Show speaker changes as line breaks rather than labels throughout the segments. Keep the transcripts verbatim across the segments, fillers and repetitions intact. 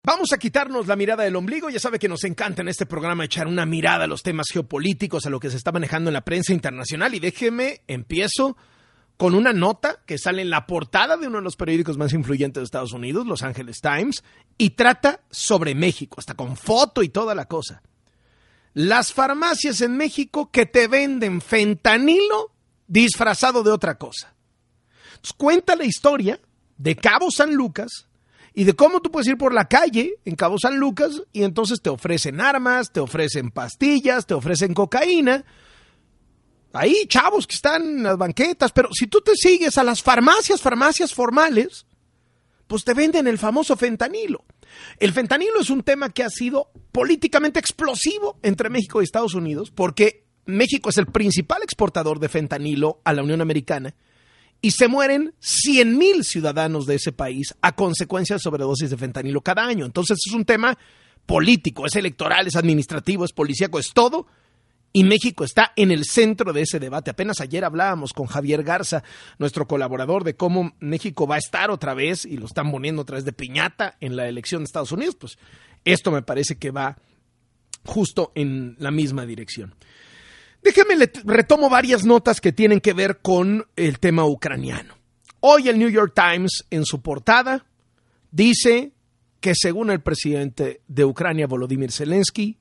Vamos a quitarnos la mirada del ombligo. Ya sabe que nos encanta en este programa echar una mirada a los temas geopolíticos, a lo que se está manejando en la prensa internacional. Y déjeme, empiezo con una nota que sale en la portada de uno de los periódicos más influyentes de Estados Unidos, Los Angeles Times, y trata sobre México, hasta con foto y toda la cosa. Las farmacias en México que te venden fentanilo disfrazado de otra cosa. Entonces, cuenta la historia de Cabo San Lucas y de cómo tú puedes ir por la calle en Cabo San Lucas y entonces te ofrecen armas, te ofrecen pastillas, te ofrecen cocaína. Ahí chavos que están en las banquetas, pero si tú te sigues a las farmacias, farmacias formales, pues te venden el famoso fentanilo. El fentanilo es un tema que ha sido políticamente explosivo entre México y Estados Unidos porque México es el principal exportador de fentanilo a la Unión Americana. Y se mueren cien mil ciudadanos de ese país a consecuencia de sobredosis de fentanilo cada año. Entonces es un tema político, es electoral, es administrativo, es policíaco, es todo. Y México está en el centro de ese debate. Apenas ayer hablábamos con Javier Garza, nuestro colaborador, de cómo México va a estar otra vez y lo están poniendo otra vez de piñata en la elección de Estados Unidos. Pues esto me parece que va justo en la misma dirección. Déjeme, le retomo varias notas que tienen que ver con el tema ucraniano. Hoy el New York Times, en su portada, dice que según el presidente de Ucrania, Volodymyr Zelensky,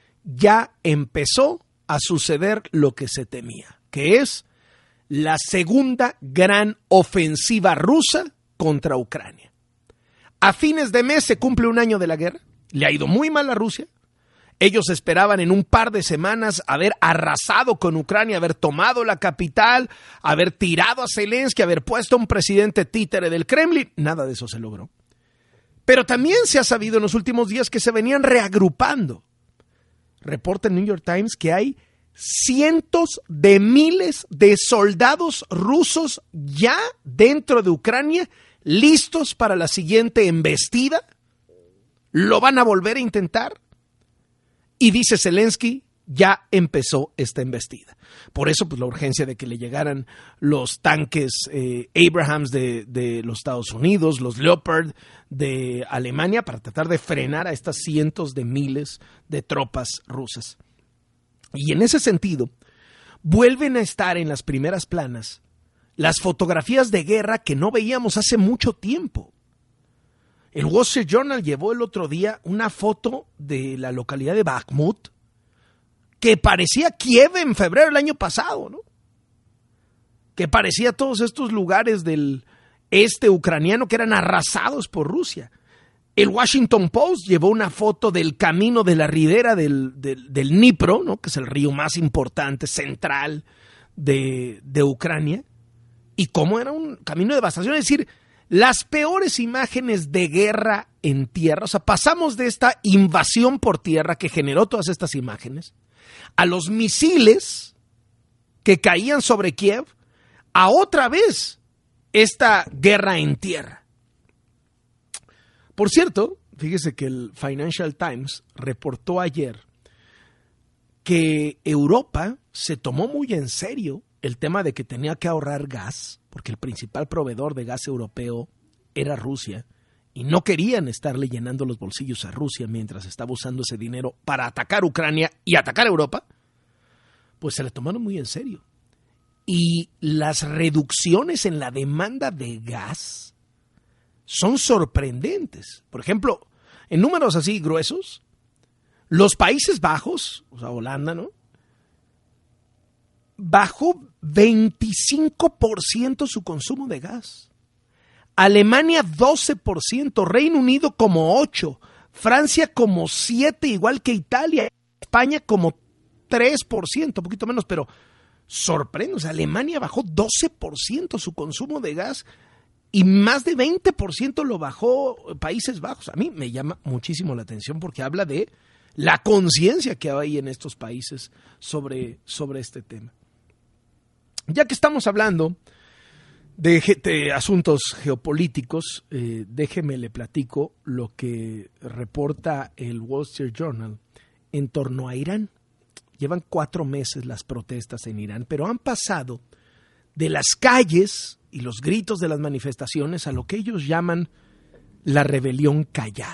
ya empezó a suceder lo que se temía, que es la segunda gran ofensiva rusa contra Ucrania. A fines de mes se cumple un año de la guerra, le ha ido muy mal a Rusia. Ellos esperaban en un par de semanas haber arrasado con Ucrania, haber tomado la capital, haber tirado a Zelensky, haber puesto a un presidente títere del Kremlin. Nada de eso se logró. Pero también se ha sabido en los últimos días que se venían reagrupando. Reporta el New York Times que hay cientos de miles de soldados rusos ya dentro de Ucrania, listos para la siguiente embestida. ¿Lo van a volver a intentar? Y dice Zelensky, ya empezó esta embestida. Por eso, pues la urgencia de que le llegaran los tanques eh, Abrams de, de los Estados Unidos, los Leopard de Alemania, para tratar de frenar a estas cientos de miles de tropas rusas. Y en ese sentido, vuelven a estar en las primeras planas las fotografías de guerra que no veíamos hace mucho tiempo. El Wall Street Journal llevó el otro día una foto de la localidad de Bakhmut que parecía Kiev en febrero del año pasado, ¿no? Que parecía todos estos lugares del este ucraniano que eran arrasados por Rusia. El Washington Post llevó una foto del camino de la ribera del, del, del Dnipro, ¿no? Que es el río más importante, central de, de Ucrania, y cómo era un camino de devastación, es decir, las peores imágenes de guerra en tierra. O sea, pasamos de esta invasión por tierra que generó todas estas imágenes a los misiles que caían sobre Kiev, a otra vez esta guerra en tierra. Por cierto, fíjese que el Financial Times reportó ayer que Europa se tomó muy en serio el tema de que tenía que ahorrar gas, porque el principal proveedor de gas europeo era Rusia, y no querían estarle llenando los bolsillos a Rusia mientras estaba usando ese dinero para atacar Ucrania y atacar Europa, pues se le tomaron muy en serio. Y las reducciones en la demanda de gas son sorprendentes. Por ejemplo, en números así gruesos, los Países Bajos, o sea, Holanda, ¿no?, bajó veinticinco por ciento su consumo de gas. Alemania doce por ciento, Reino Unido como ocho por ciento, Francia como siete por ciento, igual que Italia, España como tres por ciento, un poquito menos, pero sorprende. O sea, Alemania bajó doce por ciento su consumo de gas y más de veinte por ciento lo bajó Países Bajos. A mí me llama muchísimo la atención porque habla de la conciencia que hay en estos países sobre, sobre este tema. Ya que estamos hablando de, de asuntos geopolíticos, eh, déjeme le platico lo que reporta el Wall Street Journal en torno a Irán. Llevan cuatro meses las protestas en Irán, pero han pasado de las calles y los gritos de las manifestaciones a lo que ellos llaman la rebelión callada.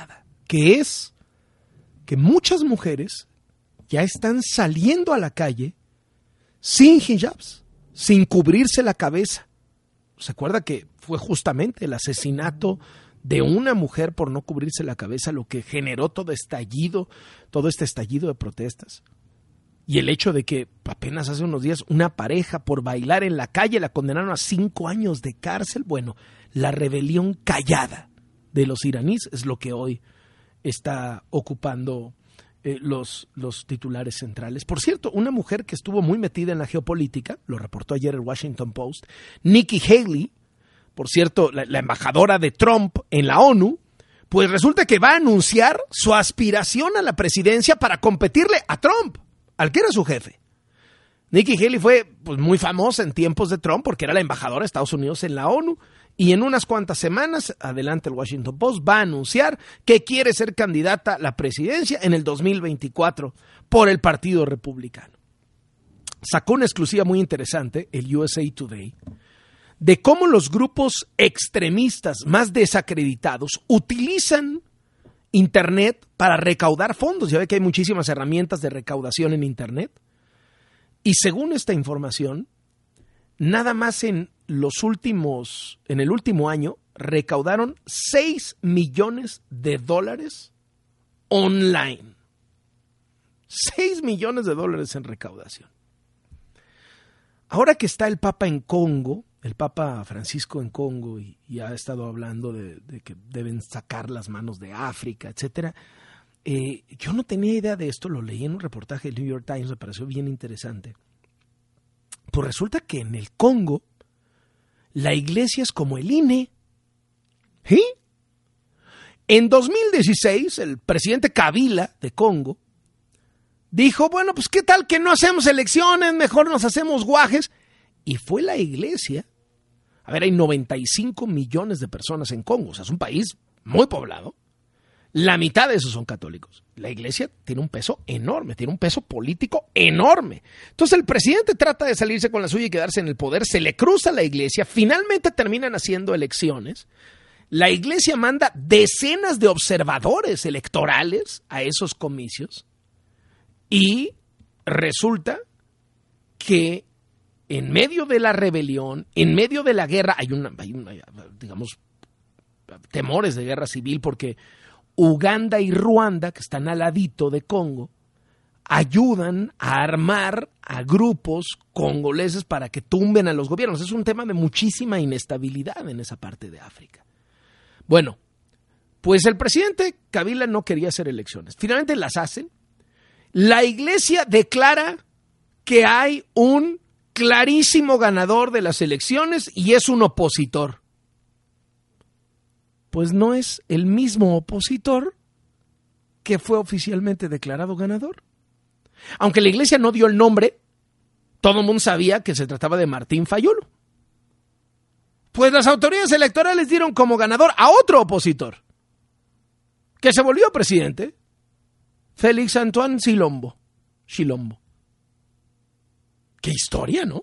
que es que muchas mujeres ya están saliendo a la calle sin hijabs, sin cubrirse la cabeza. ¿Se acuerda que fue justamente el asesinato de una mujer por no cubrirse la cabeza lo que generó todo estallido, todo este estallido de protestas? Y el hecho de que apenas hace unos días una pareja por bailar en la calle la condenaron a cinco años de cárcel. Bueno, la rebelión callada de los iraníes es lo que hoy está ocupando eh, los, los titulares centrales. Por cierto, una mujer que estuvo muy metida en la geopolítica, lo reportó ayer el Washington Post, Nikki Haley, por cierto, la, la embajadora de Trump en la ONU, pues resulta que va a anunciar su aspiración a la presidencia para competirle a Trump, al que era su jefe. Nikki Haley fue pues, muy famosa en tiempos de Trump porque era la embajadora de Estados Unidos en la ONU y en unas cuantas semanas, adelante el Washington Post, va a anunciar que quiere ser candidata a la presidencia en el dos mil veinticuatro por el Partido Republicano. Sacó una exclusiva muy interesante, el U S A Today, de cómo los grupos extremistas más desacreditados utilizan Internet para recaudar fondos. Ya ve que hay muchísimas herramientas de recaudación en Internet. Y según esta información, nada más en los últimos, en el último año, recaudaron seis millones de dólares online. seis millones de dólares en recaudación. Ahora que está el Papa en Congo, el Papa Francisco en Congo, y, y ha estado hablando de, de que deben sacar las manos de África, etcétera. Eh, yo no tenía idea de esto, lo leí en un reportaje del New York Times, me pareció bien interesante. Pues resulta que en el Congo la iglesia es como el I N E. ¿Sí? En dos mil dieciséis, el presidente Kabila de Congo dijo, bueno, pues qué tal que no hacemos elecciones, mejor nos hacemos guajes. Y fue la iglesia. A ver, hay noventa y cinco millones de personas en Congo, o sea, es un país muy poblado. La mitad de esos son católicos. La iglesia tiene un peso enorme, tiene un peso político enorme. Entonces el presidente trata de salirse con la suya y quedarse en el poder, se le cruza la iglesia, finalmente terminan haciendo elecciones. La iglesia manda decenas de observadores electorales a esos comicios y resulta que en medio de la rebelión, en medio de la guerra, hay una, hay una digamos, temores de guerra civil porque Uganda y Ruanda, que están al ladito de Congo, ayudan a armar a grupos congoleses para que tumben a los gobiernos. Es un tema de muchísima inestabilidad en esa parte de África. Bueno, pues el presidente Kabila no quería hacer elecciones. Finalmente las hacen. La iglesia declara que hay un clarísimo ganador de las elecciones y es un opositor. Pues no es el mismo opositor que fue oficialmente declarado ganador. Aunque la iglesia no dio el nombre, todo el mundo sabía que se trataba de Martín Fayulu. Pues las autoridades electorales dieron como ganador a otro opositor, que se volvió presidente, Félix Antoine Chilombo. Chilombo. ¡Qué historia!, ¿no?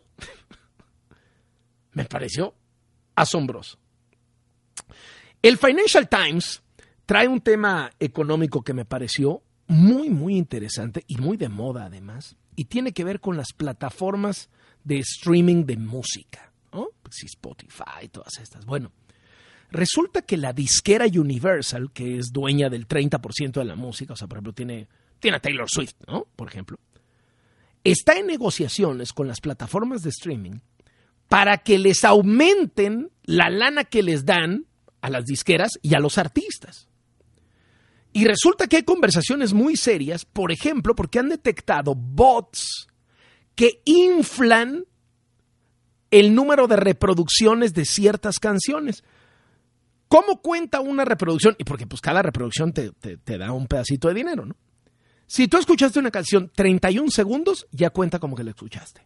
Me pareció asombroso. El Financial Times trae un tema económico que me pareció muy, muy interesante y muy de moda además, y tiene que ver con las plataformas de streaming de música, ¿no? Pues sí, Spotify, todas estas. Bueno, resulta que la disquera Universal, que es dueña del treinta por ciento de la música, o sea, por ejemplo, tiene, tiene a Taylor Swift, ¿no? Por ejemplo, está en negociaciones con las plataformas de streaming para que les aumenten la lana que les dan a las disqueras y a los artistas. Y resulta que hay conversaciones muy serias, por ejemplo, porque han detectado bots que inflan el número de reproducciones de ciertas canciones. ¿Cómo cuenta una reproducción? Y porque pues cada reproducción te, te, te da un pedacito de dinero, ¿no? Si tú escuchaste una canción treinta y un segundos, ya cuenta como que la escuchaste.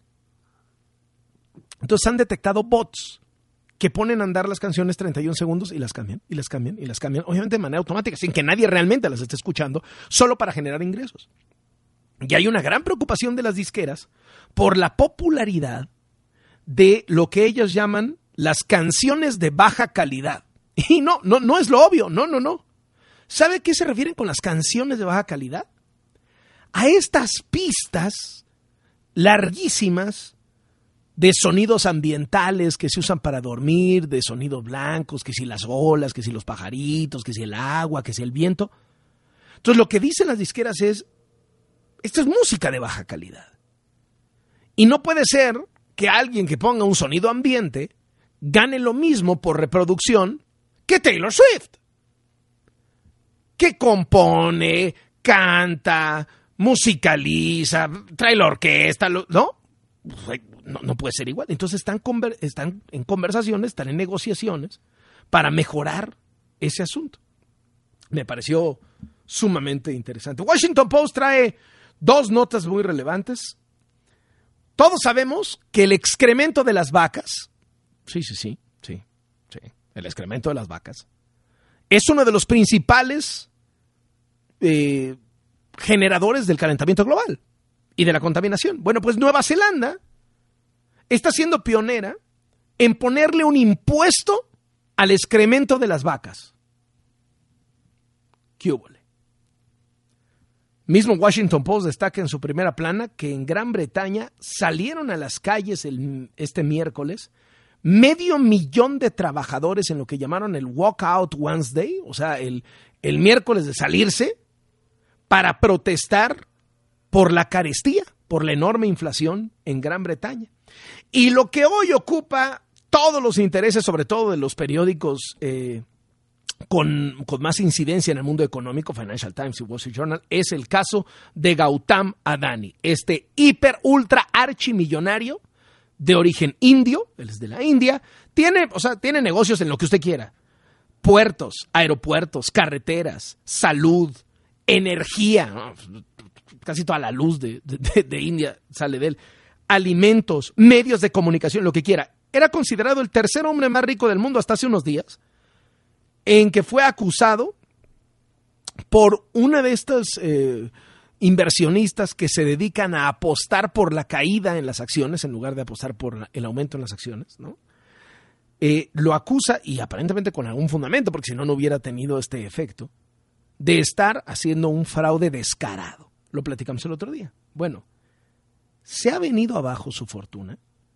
Entonces han detectado bots que ponen a andar las canciones treinta y un segundos y las cambian, y las cambian, y las cambian, obviamente de manera automática, sin que nadie realmente las esté escuchando, solo para generar ingresos. Y hay una gran preocupación de las disqueras por la popularidad de lo que ellos llaman las canciones de baja calidad. Y no, no, no es lo obvio, no, no, no. ¿Sabe a qué se refieren con las canciones de baja calidad? A estas pistas larguísimas de sonidos ambientales que se usan para dormir, de sonidos blancos, que si las olas, que si los pajaritos, que si el agua, que si el viento. Entonces lo que dicen las disqueras es, esto es música de baja calidad. Y no puede ser que alguien que ponga un sonido ambiente gane lo mismo por reproducción que Taylor Swift, que compone, canta, musicaliza, trae la orquesta, ¿no? No, no puede ser igual. Entonces están, conver- están en conversaciones, están en negociaciones para mejorar ese asunto. Me pareció sumamente interesante. Washington Post trae dos notas muy relevantes. Todos sabemos que el excremento de las vacas, sí, sí, sí, sí, sí, el excremento de las vacas, es uno de los principales eh, generadores del calentamiento global y de la contaminación. Bueno, pues Nueva Zelanda está siendo pionera en ponerle un impuesto al excremento de las vacas. ¿Qué hubo? Mismo Washington Post destaca en su primera plana que en Gran Bretaña salieron a las calles el, este miércoles medio millón de trabajadores en lo que llamaron el Walkout Wednesday, o sea, el, el miércoles de salirse, para protestar por la carestía, por la enorme inflación en Gran Bretaña. Y lo que hoy ocupa todos los intereses, sobre todo de los periódicos eh, con, con más incidencia en el mundo económico, Financial Times y Wall Street Journal, es el caso de Gautam Adani, este hiper ultra archimillonario de origen indio, él es de la India, tiene, o sea, tiene negocios en lo que usted quiera, puertos, aeropuertos, carreteras, salud, energía, ¿no? Casi toda la luz de, de, de India sale de él, alimentos, medios de comunicación, lo que quiera. Era considerado el tercer hombre más rico del mundo hasta hace unos días, en que fue acusado por una de estas eh, inversionistas que se dedican a apostar por la caída en las acciones en lugar de apostar por el aumento en las acciones, ¿no? Eh, lo acusa, y aparentemente con algún fundamento, porque si no, no hubiera tenido este efecto, de estar haciendo un fraude descarado. Lo platicamos el otro día. Bueno, se ha venido abajo su fortuna.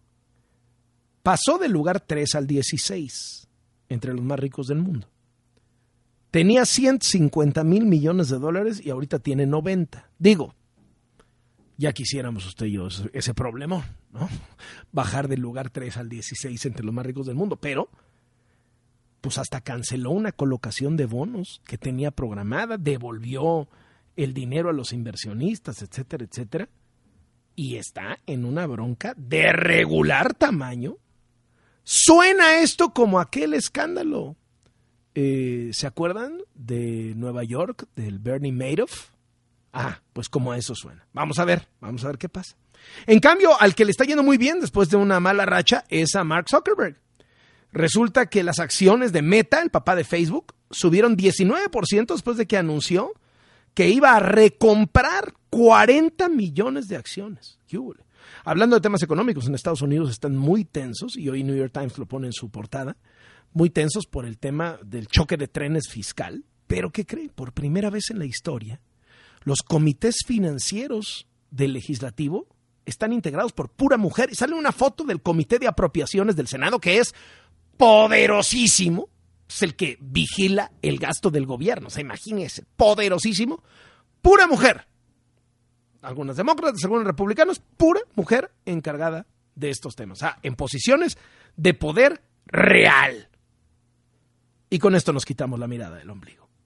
Pasó del lugar tres al dieciséis entre los más ricos del mundo. Tenía ciento cincuenta mil millones de dólares y ahorita tiene noventa. Digo, ya quisiéramos usted y yo ese problemón, ¿no? Bajar del lugar tres al dieciséis entre los más ricos del mundo, pero pues hasta canceló una colocación de bonos que tenía programada, devolvió el dinero a los inversionistas, etcétera, etcétera, y está en una bronca de regular tamaño. Suena esto como aquel escándalo, eh, ¿se acuerdan de Nueva York, del Bernie Madoff? Ah, pues como a eso suena. Vamos a ver, vamos a ver qué pasa. En cambio, al que le está yendo muy bien después de una mala racha es a Mark Zuckerberg. Resulta que las acciones de Meta, el papá de Facebook, subieron diecinueve por ciento después de que anunció que iba a recomprar cuarenta millones de acciones. ¿Qué hubo? Hablando de temas económicos, en Estados Unidos están muy tensos, y hoy New York Times lo pone en su portada, muy tensos por el tema del choque de trenes fiscal. Pero ¿qué cree? Por primera vez en la historia, los comités financieros del legislativo están integrados por pura mujer. Y sale una foto del comité de apropiaciones del Senado, que es poderosísimo, es el que vigila el gasto del gobierno. O sea, imagínese, poderosísimo, pura mujer. Algunos demócratas, algunos republicanos, pura mujer encargada de estos temas. O sea, en posiciones de poder real. Y con esto nos quitamos la mirada del ombligo.